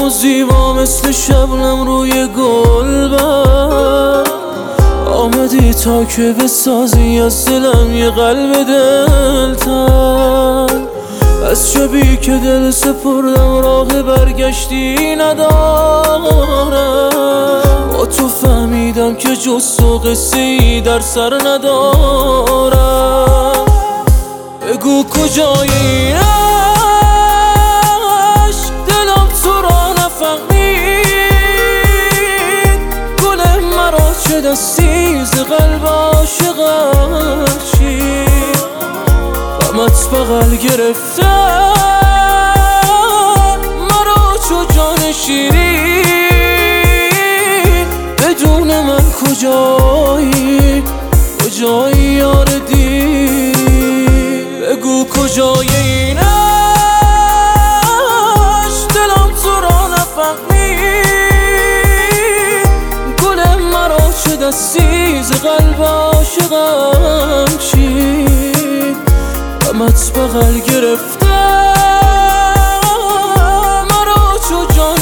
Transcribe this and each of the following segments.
و زیبا مثل شبنم روی گلبرگ آمدی تا که بسازی از دلم یه قلب دلتنگ. از شبی که دل سپردم راه برگشتی ندارم، با تو فهمیدم که جز تو قصه ای در سر ندارم. بگو کجای این عشق دلم تو را نفهمید، گل مرا چه دستی ز قلب عاشقم چید. غمت بغل گرفته مرا چو جان شیرین، بدون من کجایی کجایی یار دیر. بگو کجای این عشق دلم تو را نفهمید، گل مرا چه دستی ز قلب عاشقم چید. غمت بغل گرفته مرا چو جان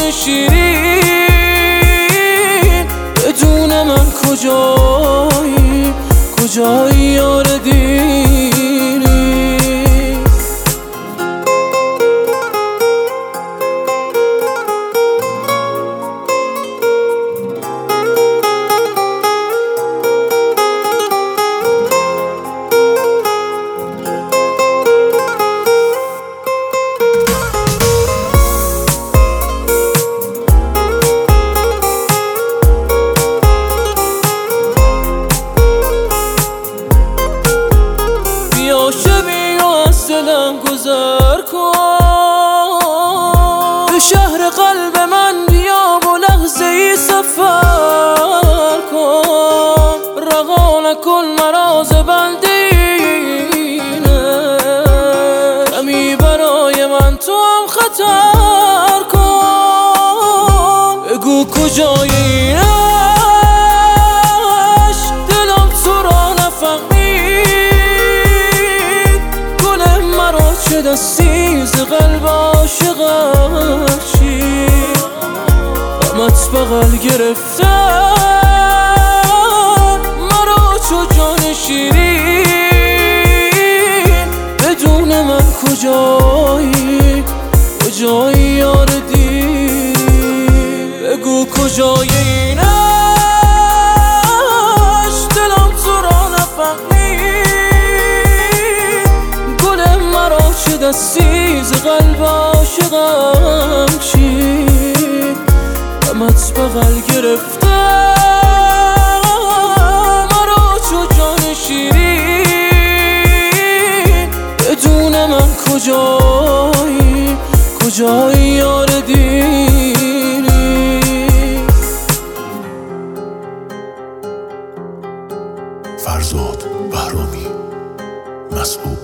شیرین، بدون من کجایی کجایی یار دیری. دلم گذر کن به شهر قلب من، بیا و لحظه ای سفر کن. رها نکن مرا ز بندینه، کمی برای من تو هم خطر کن. بگو کجای این عشق دلم تو را نفهمید، چه دستی ز قلب عاشقم چید. غمت بغل گرفته مرا چو جان شیرین، بدون من کجایی کجایی یار دیر. بگو کجای این عشق دلم تو را نفهمید، گل مرا چه دستی ز قلب عاشقم چید. غمت بغل گرفته مرا چو جان شیرین، بدون من کجایی کجایی یار دیری. فرزاد بهرامی، مسعود